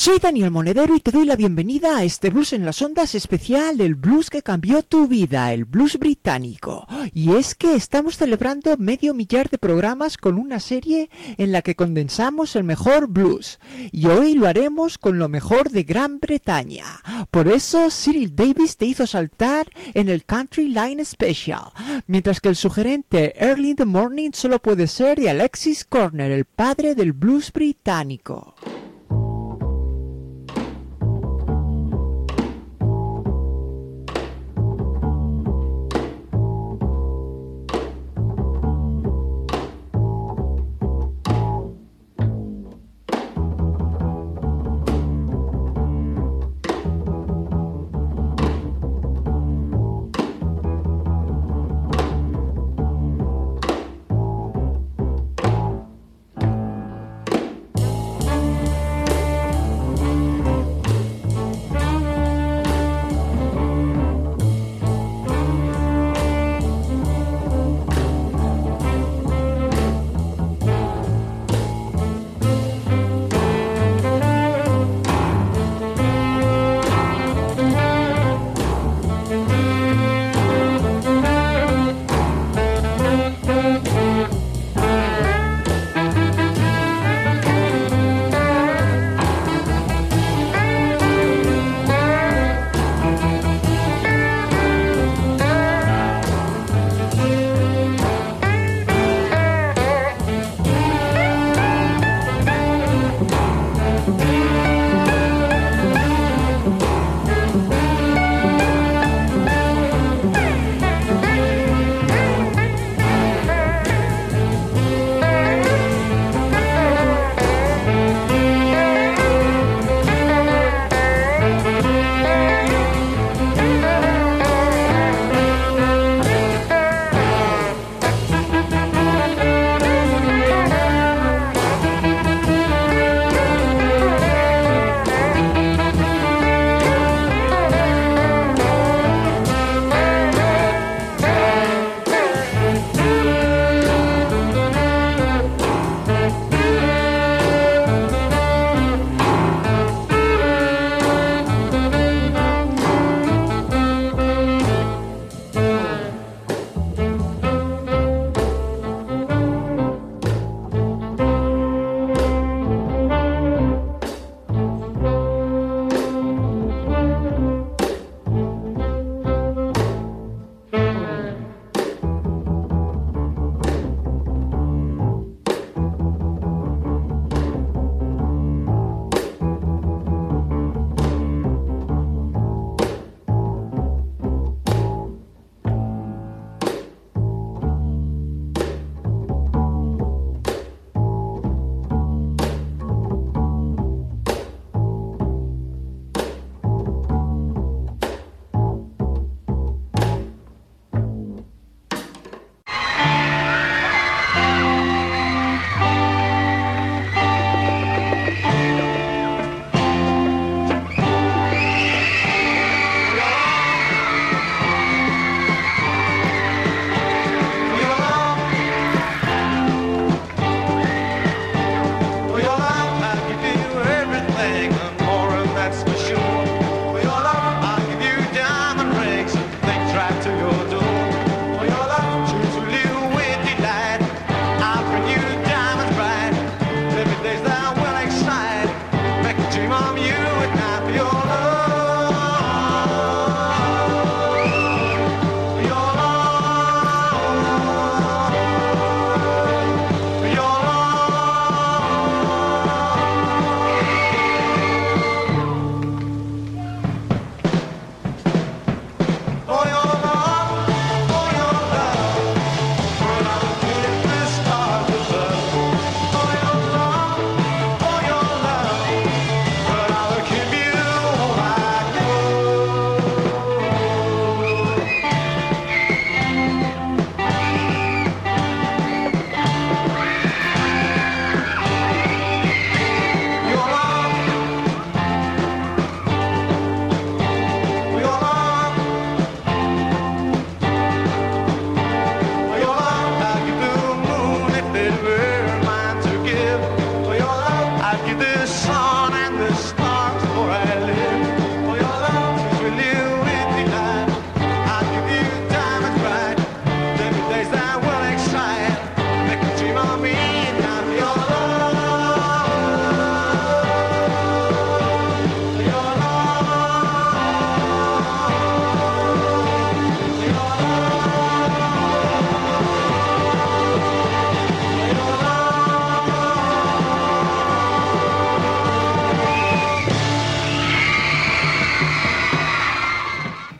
Soy Daniel Monedero y te doy la bienvenida a este Blues en las Ondas especial, el blues que cambió tu vida, el blues británico. Y es que estamos celebrando medio millar de programas con una serie en la que condensamos el mejor blues. Y hoy lo haremos con lo mejor de Gran Bretaña. Por eso Cyril Davis te hizo saltar en el Country Line Special, mientras que el sugerente Early in the Morning solo puede ser de Alexis Corner, el padre del blues británico.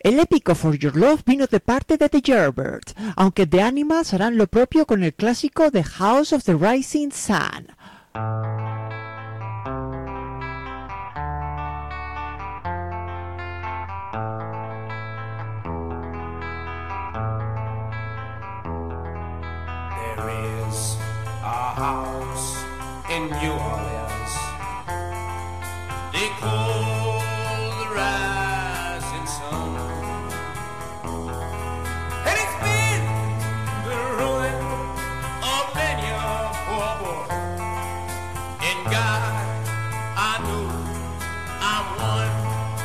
El épico For Your Love vino de parte de The Yardbirds, aunque The Animals harán lo propio con el clásico The House of the Rising Sun. There is a house in New Orleans they call the Rising Sun, and it's been the ruin of many a poor boy. In God, I know I'm one.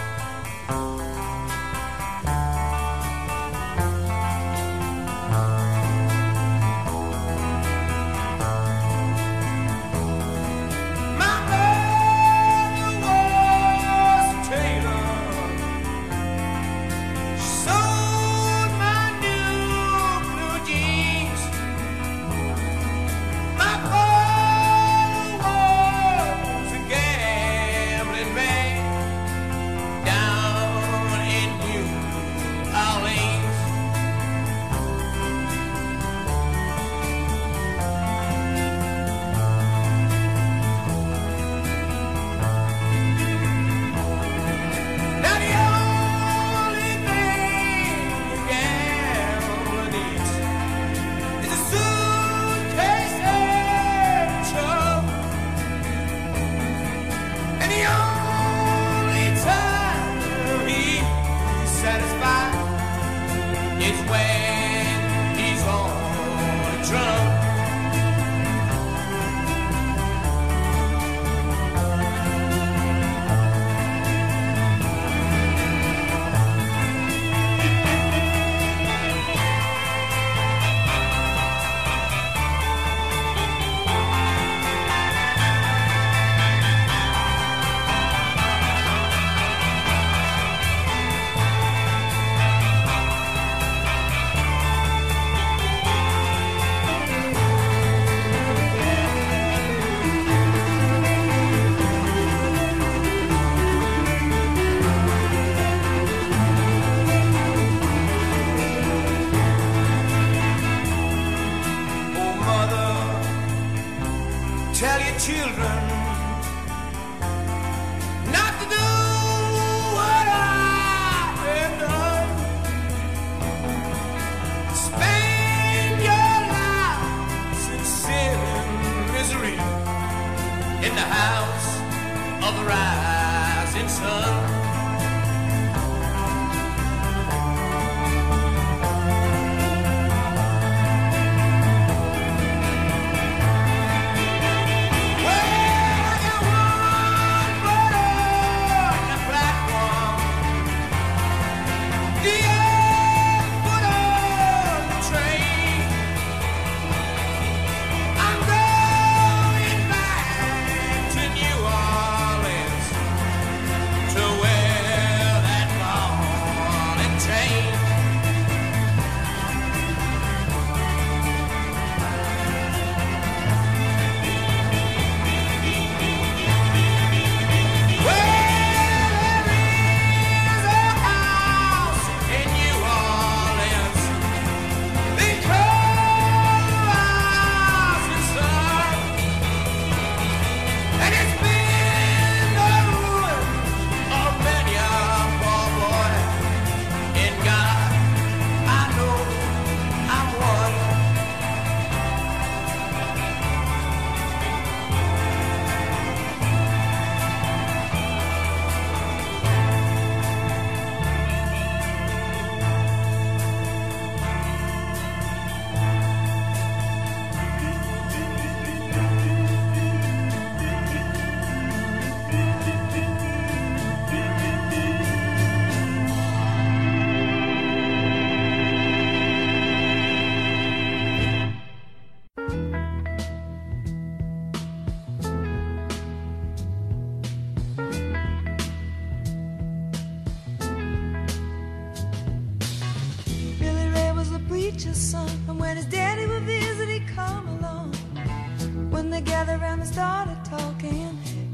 preacher's son, and when his daddy would visit, he'd come along. When they gathered around and started talking,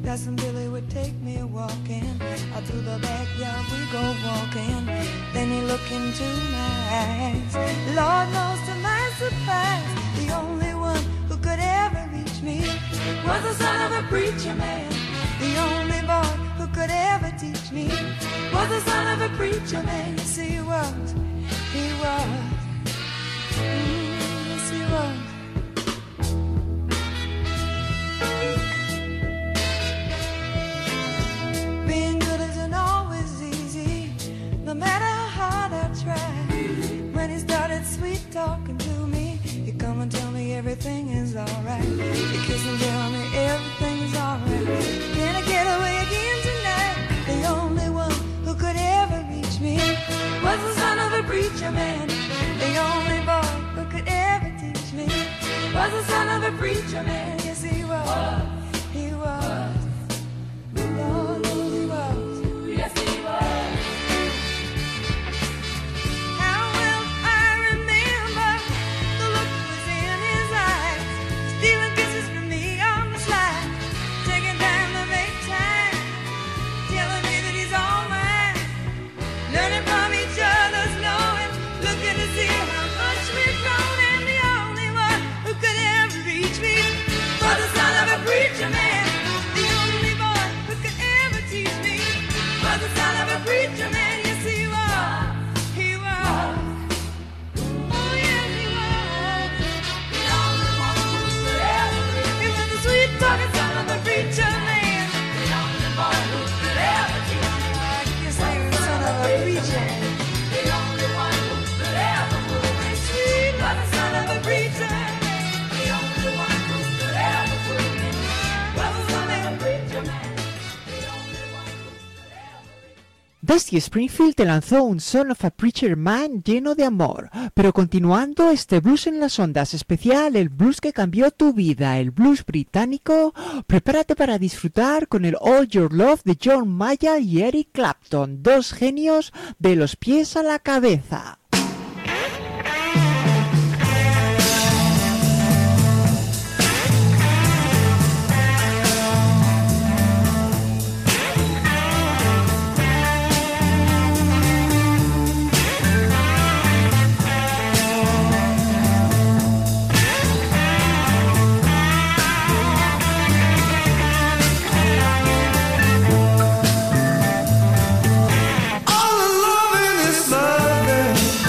Cousin Billy would take me walking. Out through the backyard we go walking. Then he looked into my eyes. Lord knows to my surprise, the only one who could ever reach me was the son of a preacher man. The only boy who could ever teach me was the son of a preacher man. Yes, he was. He was. Yes, he was. Being good isn't always easy, no matter how hard I try. When he started sweet talking to me, he'd come and tell me everything is alright. He'd kiss and tell me everything's alright. Can I get away again tonight? The only one who could ever reach me was the son of a preacher man. The only boy who could ever teach me was the son of a preacher man. Yes, he was. He was. Lord knows he was. Yes, he was. How well I remember the look was in his eyes, stealing kisses from me on the slide, taking time to make time, telling me that he's all mine, learning from each other's knowing, looking to see how much we've grown. And the only one who could ever reach me was the son of a preacher man. The only boy who could ever teach me was the son of a preacher man. Yes, he was. He was. Oh, yes, he was. The only one who could ever reach me. He was the sweet talking son of a preacher man. The only boy who could ever teach me. I guess he was the son of a preacher. The only one who could ever move me sweet was the son of a preacher. The only one who could ever move me was the son of a preacher man. Dusty Springfield te lanzó un Son of a Preacher Man lleno de amor, pero continuando este blues en las ondas especial, el blues que cambió tu vida, el blues británico, prepárate para disfrutar con el All Your Love de John Mayall y Eric Clapton, dos genios de los pies a la cabeza. All the love in this love.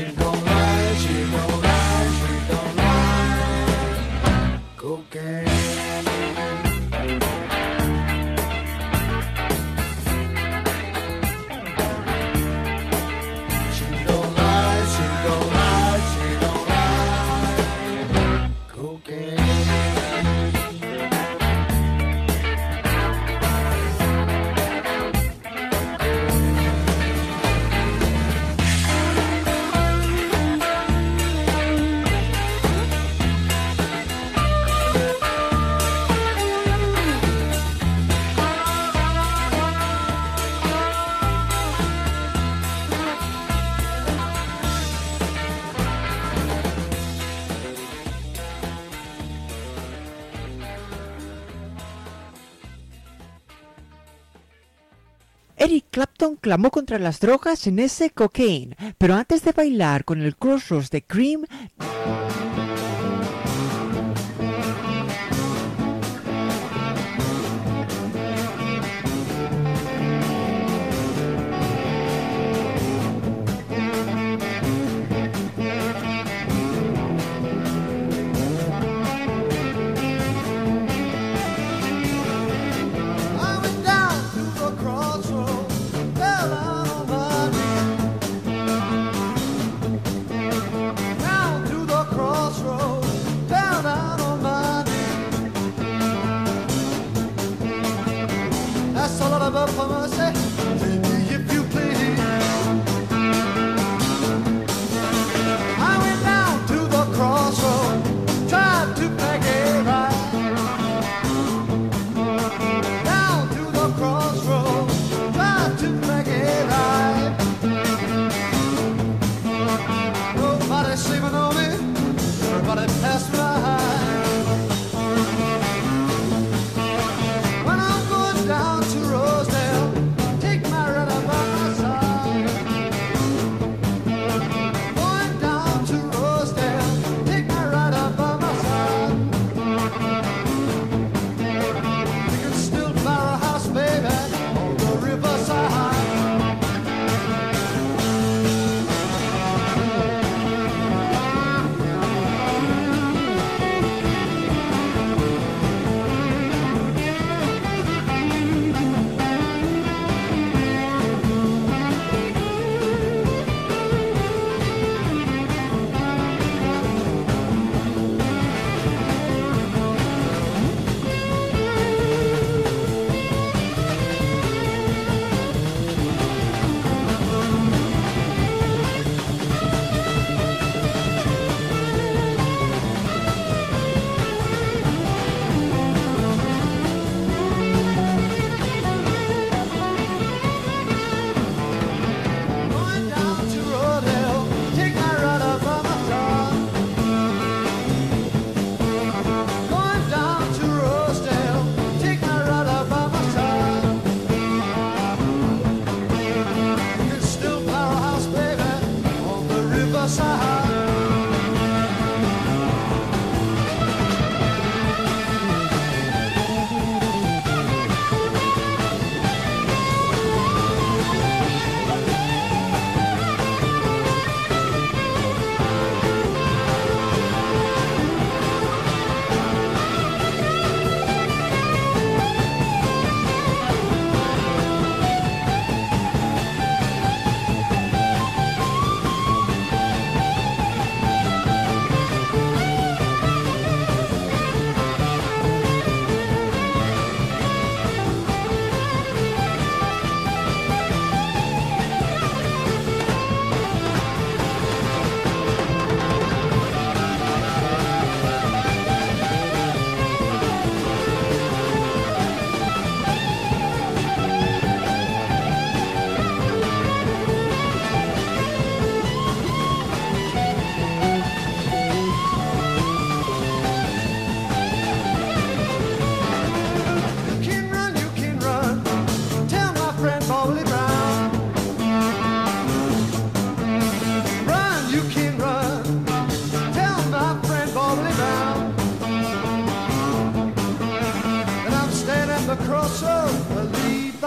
don't lie, she don't lie, she don't lie. Cocaine. Eric Clapton clamó contra las drogas en ese Cocaine, pero antes de bailar con el Crossroads de Cream,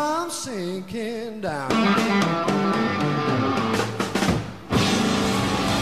sinking down.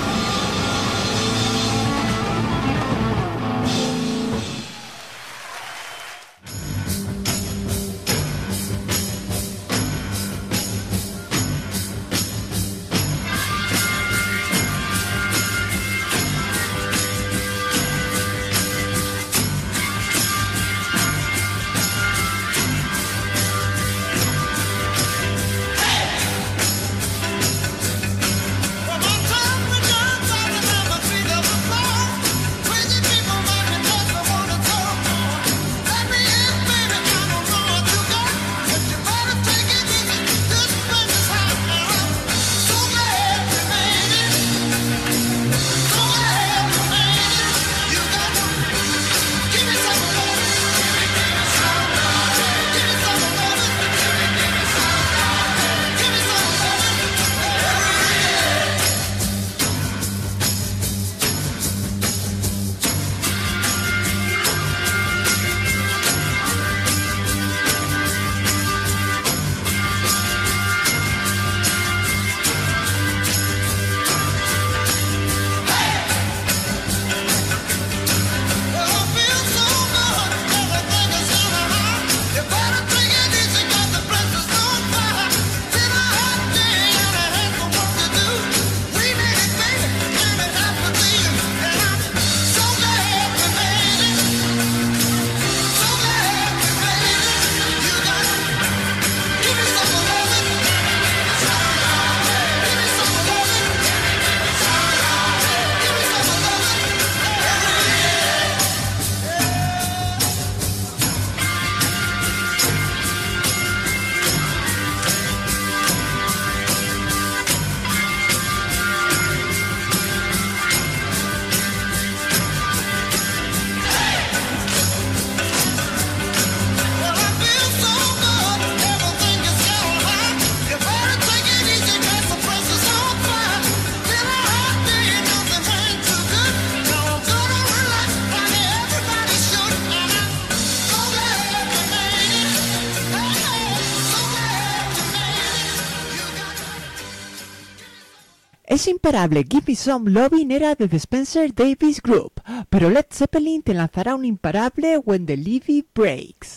Es imparable, Give Me Some Lovin' era de The Spencer Davis Group, pero Led Zeppelin te lanzará un imparable When the Levee Breaks.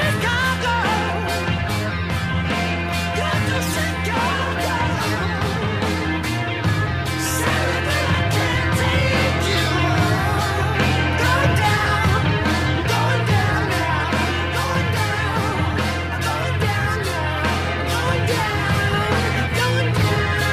Chicago. Got to Chicago. Sorry, but I can't take you. Going down, going down now, going down, going down now, going down, going down, going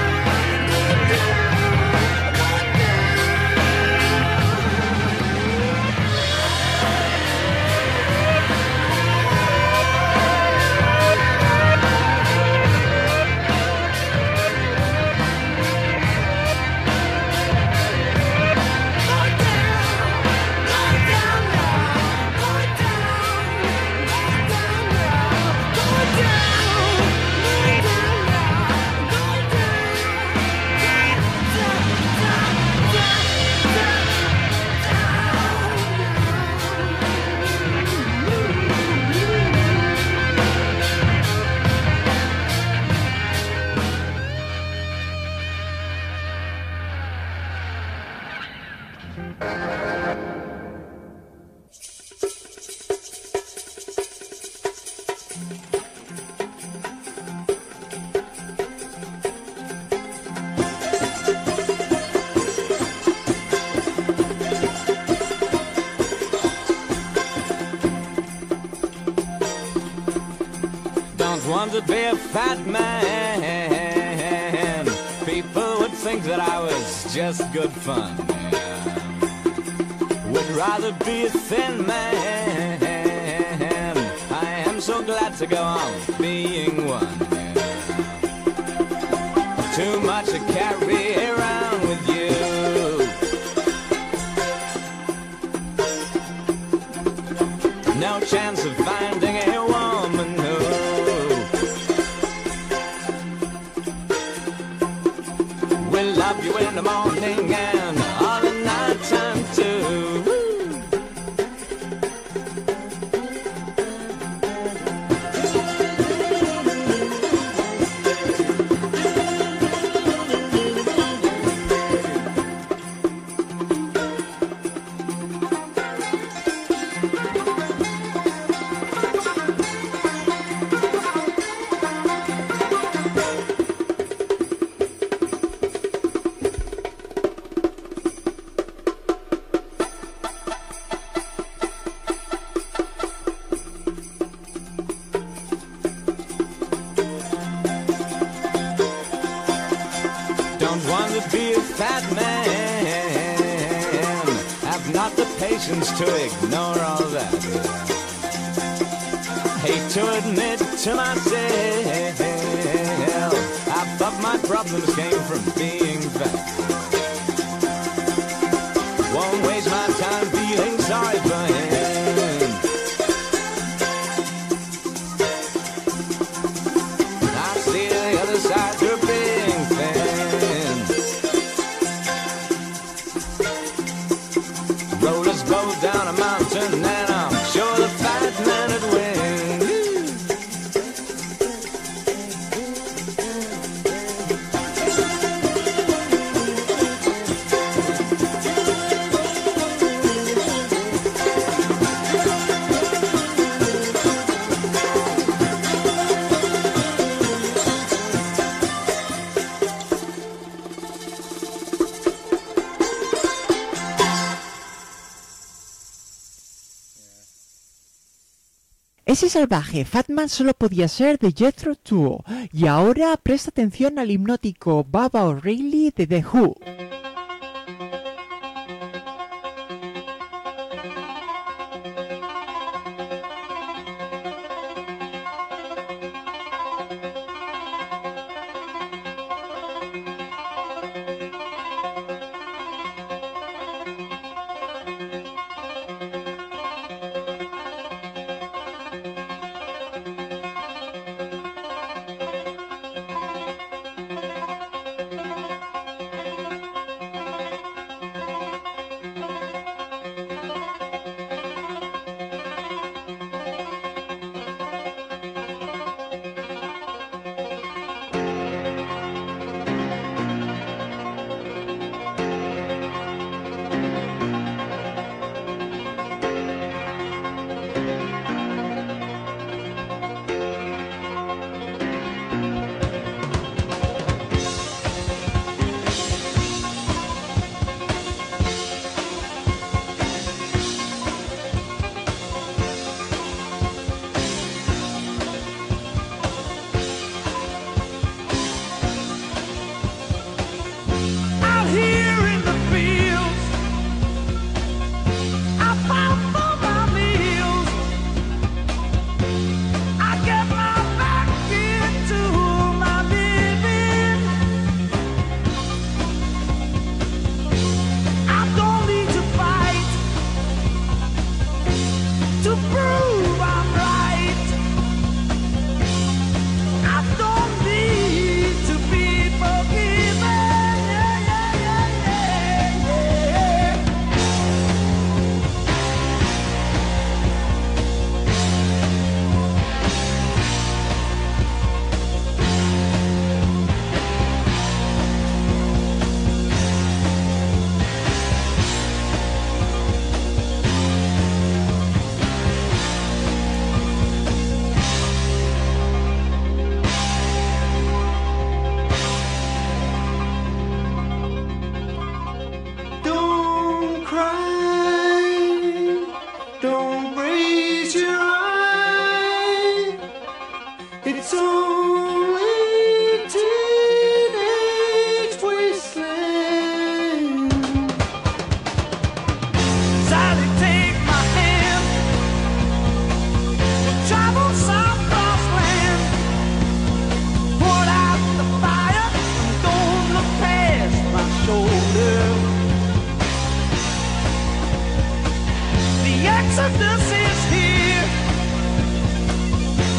Don't want to be a fat man. People would think that I was just good fun. Would rather be a thin man. I am so glad to go on being one. Too much to carry around with you. No chance of finding a woman who will love you in the morning and all the night time too. Don't want to be a fat man. Have not the patience to ignore all that. Hate to admit to myself, half of my problems came from being fat. Won't waste my time feeling sorry for him. I see the other side to being thin. Rollers go down a mountain and I'm sure the fat man would win. Ese salvaje Fatman solo podía ser de Jethro Tull. Y ahora presta atención al hipnótico Baba O'Reilly de The Who.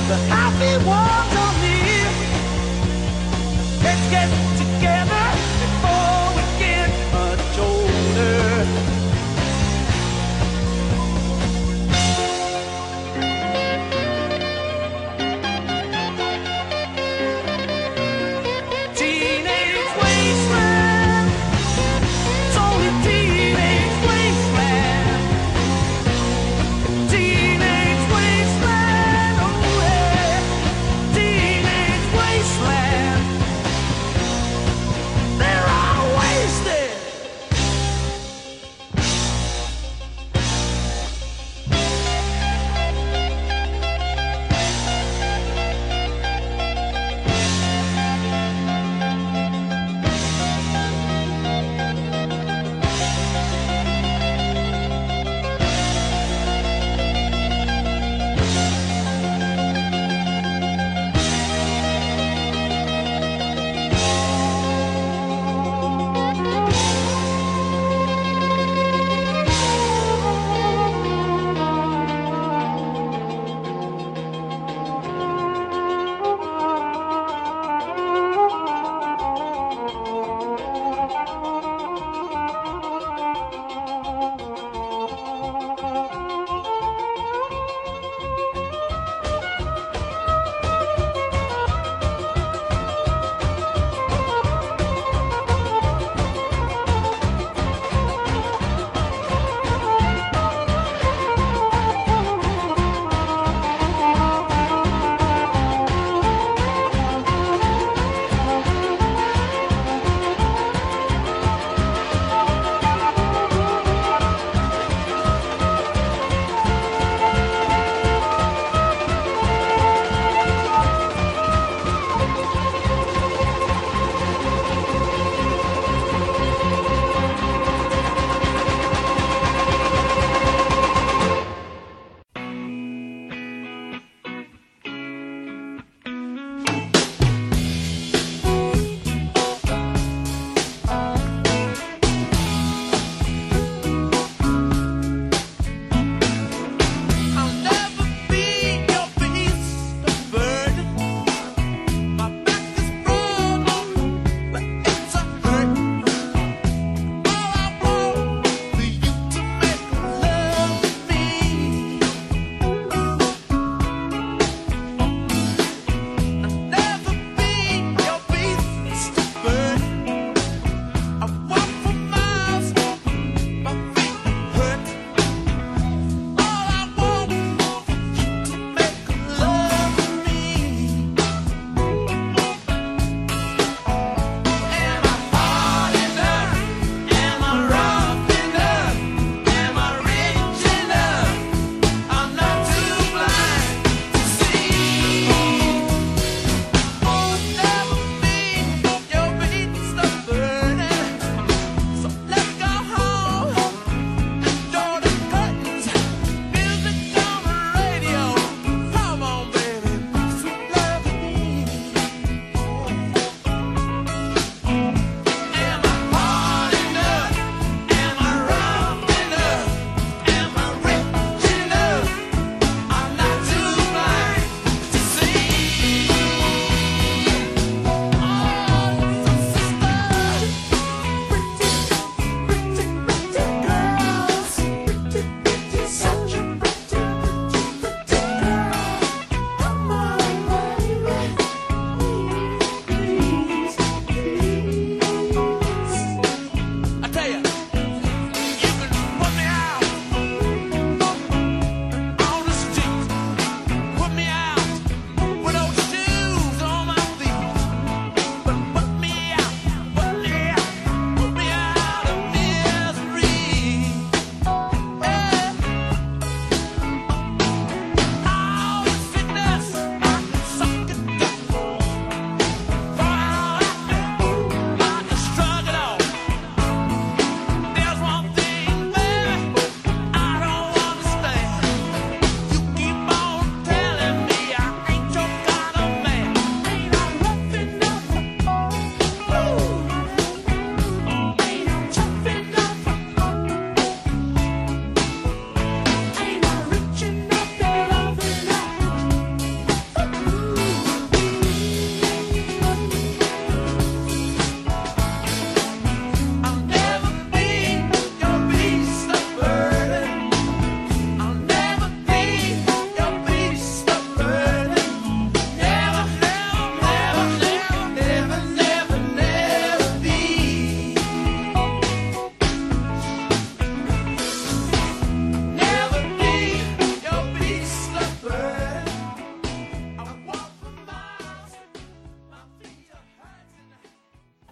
the happy ones are near. Let's get together before we get much older. Teenage wasteland, it's only teenage wasteland. Teenage wasteland, oh yeah, teenage wasteland.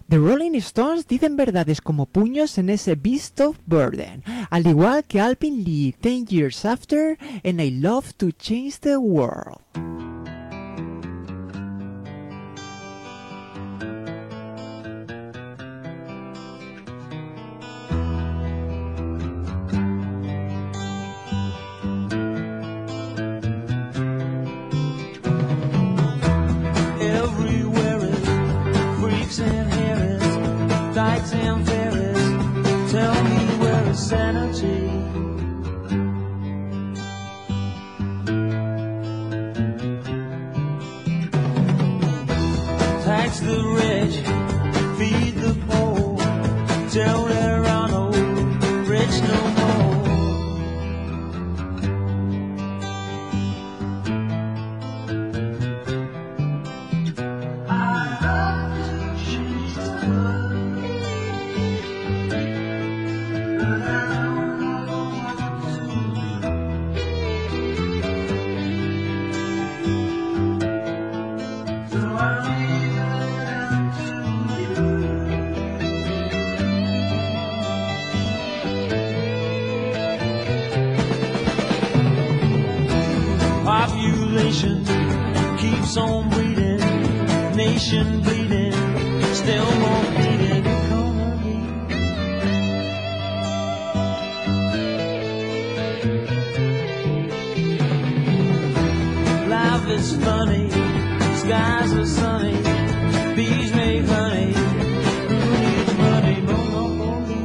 The Rolling Stones dicen verdades como puños en ese Beast of Burden, al igual que Alvin Lee 10 Years After en I Love to Change the World. Everywhere is freaks and Harris, dykes and fairies. Tell me where is sanity? Tax the rich, feed the poor. Tell there are no rich no more. Population keeps on breeding, nation bleeding, still more bleeding economy. Life is funny, skies are sunny, bees make honey. Who needs money? Monopoly.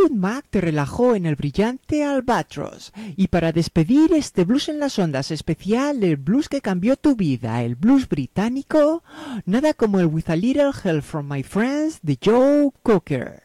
Fleetwood Mac te relajó en el brillante Albatross. Y para despedir este Blues en las Ondas especial, el blues que cambió tu vida, el blues británico, nada como el With a Little Help from My Friends de Joe Cocker.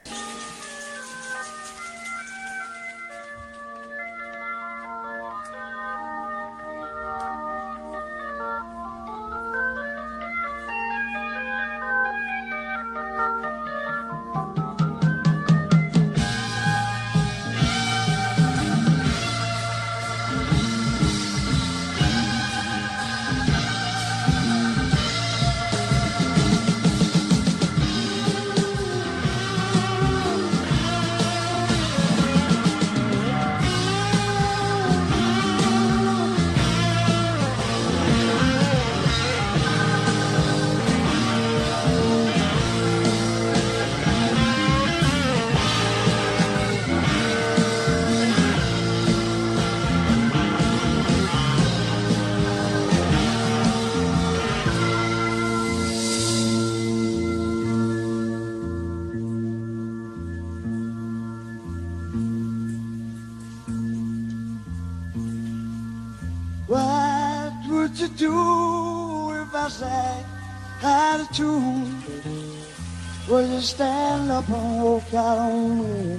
What would you do if I sang out of tune? Will you stand up and walk out on me?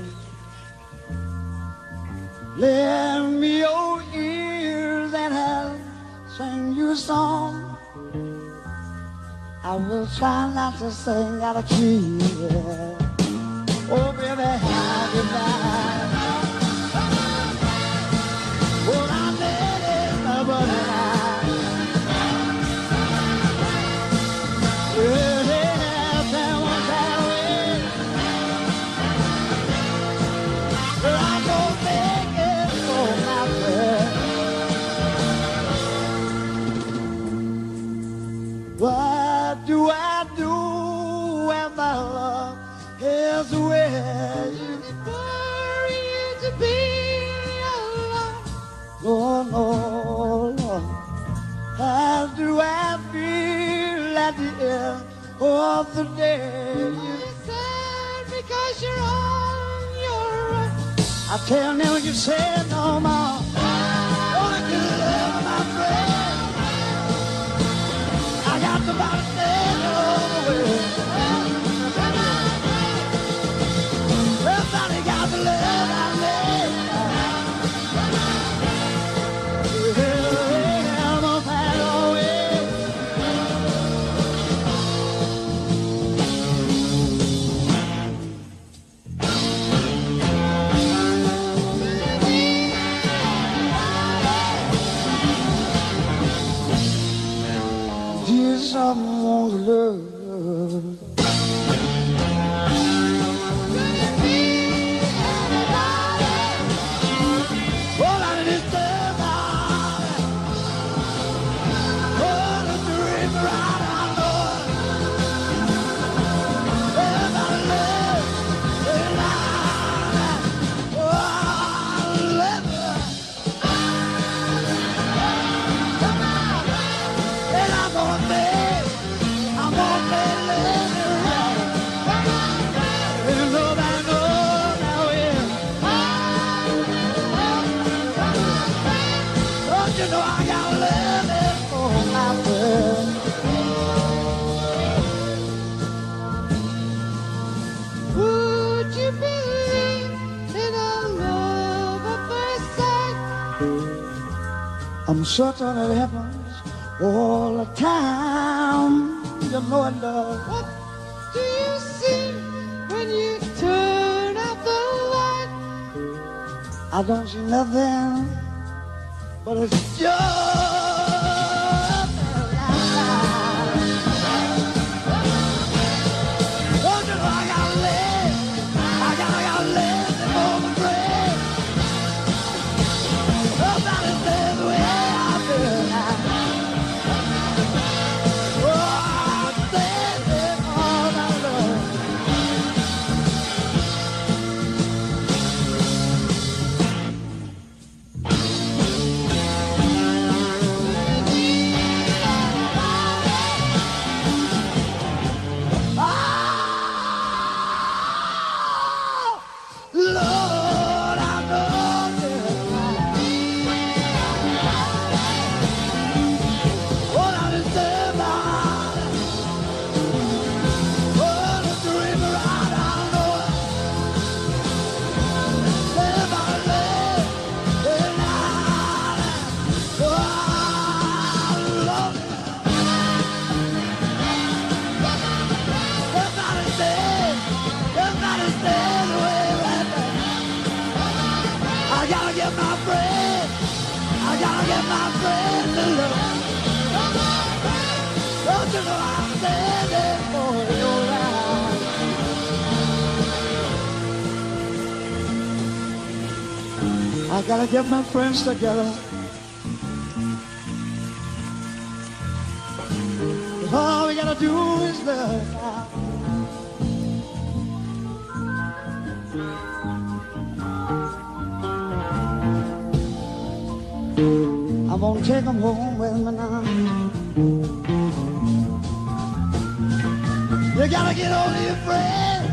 Lend me your ears and I'll sing you a song. I will try not to sing out of key. Oh, baby, how you like? Well, I let it but what do I do when my love is where you for you to be alive? Oh, no, Lord. How do I feel at the end of the day? You're sad because you're on your own. I tell them you said no more. Only to love my friend. I got the body stand all the way. Everybody got the love I made. Almost had all way. Dear someone's love. All I need is love. Oh, the dream right I know. Everybody love. Oh, I love her. And I'm gonna make, I'm gonna make it right. And nobody knows how it is. Don't you know I got love it for my friend? Would you believe in a love at first sight? I'm certain it happens all the time. You know it does. What do you see when you turn out the light? I don't see nothing, but it's just don't you know I gotta live? I gotta live before my grave. Nobody lives the way I feel now. Oh, I'm standing all my love. get my friend. I gotta get my friend to love. Don't you know I'm standing for your life? I gotta get my friends together. All we gotta do is love. I'm gonna take them home with me now. You gotta get hold of your friend.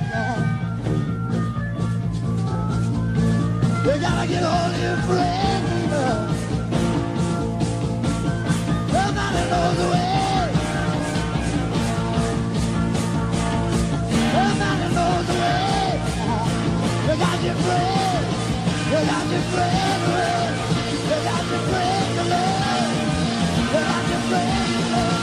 You gotta get hold of your friend. Nobody knows the way. Nobody knows the way. You got your friend. You got your friend. You got your friend to love. You got your friend to love.